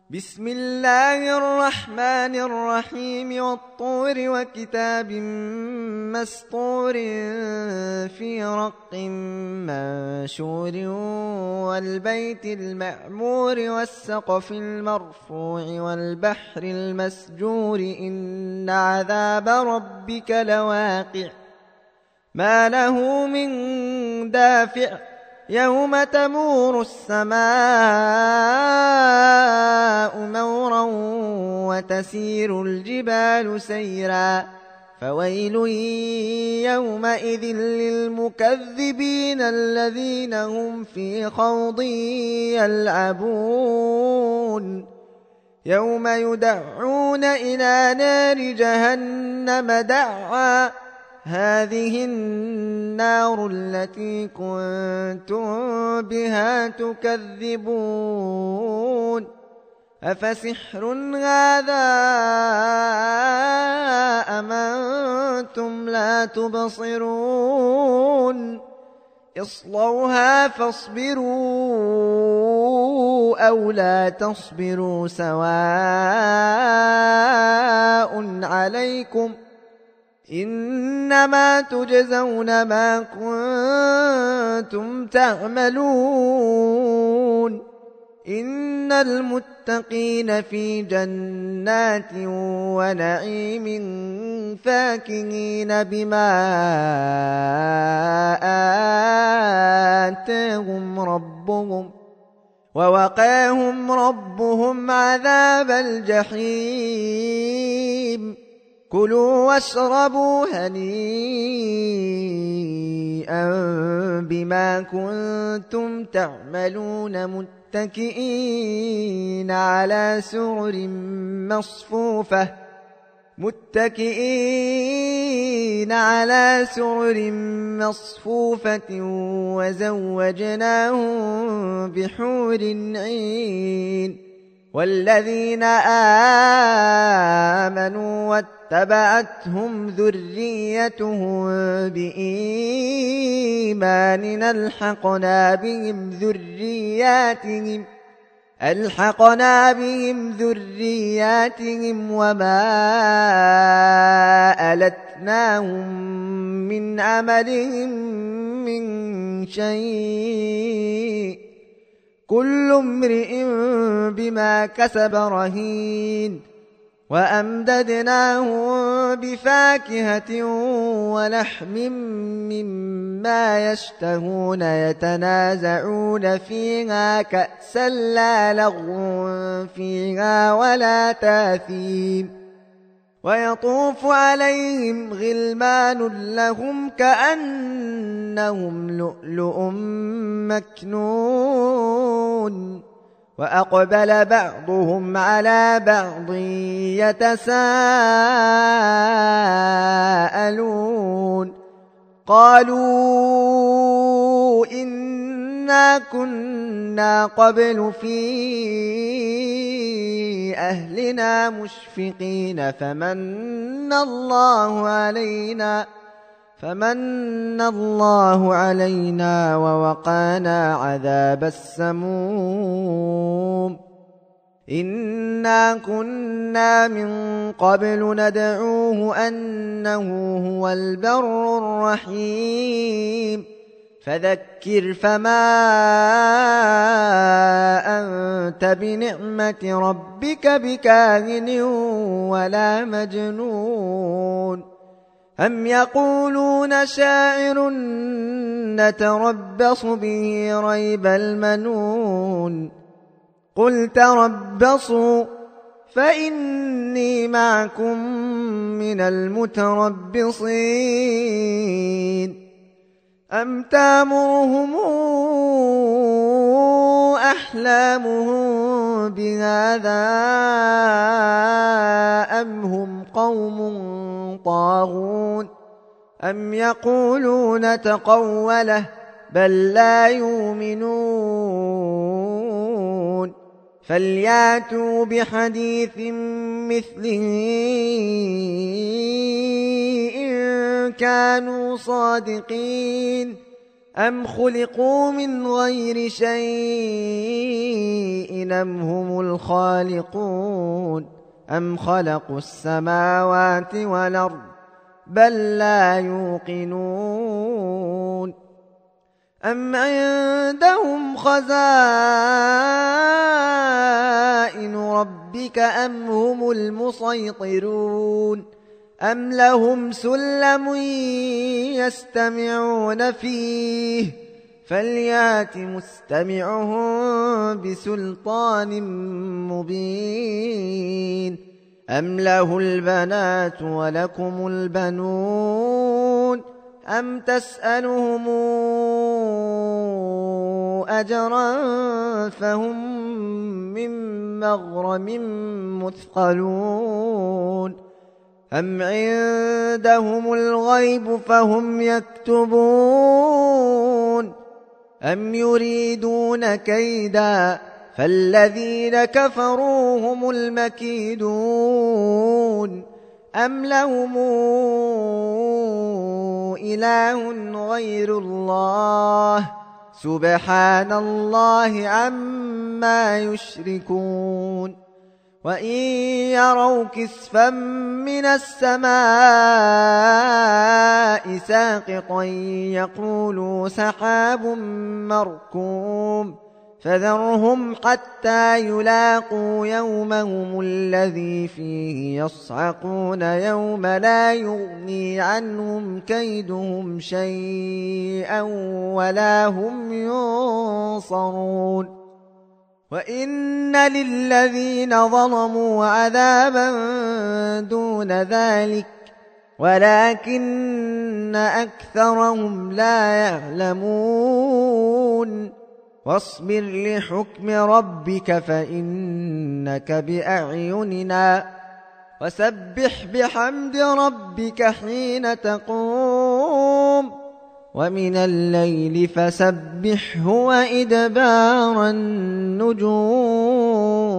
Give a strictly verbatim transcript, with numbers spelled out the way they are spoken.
بسم الله الرحمن الرحيم والطور وكتاب مسطور في رق منشور والبيت المعمور والسقف المرفوع والبحر المسجور إن عذاب ربك لواقع ما له من دافع يوم تمور السماء مورا وتسير الجبال سيرا فويل يومئذ للمكذبين الذين هم في خوض يلعبون يوم يدعون إلى نار جهنم دعا هذه النار التي كنتم بها تكذبون أفسحر هذا أم أنتم لا تبصرون اصلوها فاصبروا أو لا تصبروا سواء عليكم إنما تجزون ما كنتم تعملون إن المتقين في جنات ونعيم فاكهين بما آتاهم ربهم ووقاهم ربهم عذاب الجحيم كلوا واشربوا هنيئا بما كنتم تعملون متكئين على سرر مصفوفة متكئين على سرر مصفوفة وزوجناهم بحور عين والذين آمنوا واتبعتهم ذريتهم بإيمان ألحقنا بهم ذرياتهم ألحقنا بهم ذرياتهم وما ألتناهم من عملهم من شيء كل امرئ بما كسب رهين وأمددناهم بفاكهة ولحم مما يشتهون يتنازعون فيها كأسا لا لغو فيها ولا تاثيم ويطوف عليهم غلمان لهم كأنهم لؤلؤ مكنون وأقبل بعضهم على بعض يتساءلون قالوا إنا كنا قبل في أهلنا مشفقين فمن الله علينا فمن الله علينا ووقانا عذاب السموم إنا كنا من قبل ندعوه أنه هو البر الرحيم فذكر فما أنت بنعمة ربك بكاهن ولا مجنون أم يقولون شاعر نتربص به ريب المنون قل تربصوا فإني معكم من المتربصين أم تامرهم أحلامهم بهذا أم هم قوم طاغون أم يقولون تقوله بل لا يؤمنون فلياتوا بحديث مثله إن كانوا صادقين أم خلقوا من غير شيء أم هم الخالقون أم خلقوا السماوات والأرض بل لا يوقنون أم عندهم خزائن ربك أم هم المسيطرون أم لهم سلم يستمعون فيه فليات مستمعهم بسلطان مبين أم له البنات ولكم البنون أم تسألهم أجرا فهم من مغرم مثقلون أم عندهم الغيب فهم يكتبون أم يريدون كيدا فالذين كفروا هم المكيدون أم لهم إله غير الله سبحان الله عما يشركون وإن يروا كسفا من السماء ساقطا يقولوا سحاب مركوم فذرهم حتى يلاقوا يومهم الذي فيه يصعقون يوم لا يغني عنهم كيدهم شيئا ولا هم ينصرون وإن للذين ظلموا عذابا دون ذلك ولكن أكثرهم لا يعلمون واصبر لحكم ربك فإنك بأعيننا وسبح بحمد ربك حين تقوم ومن الليل فسبحه وإدبار النجوم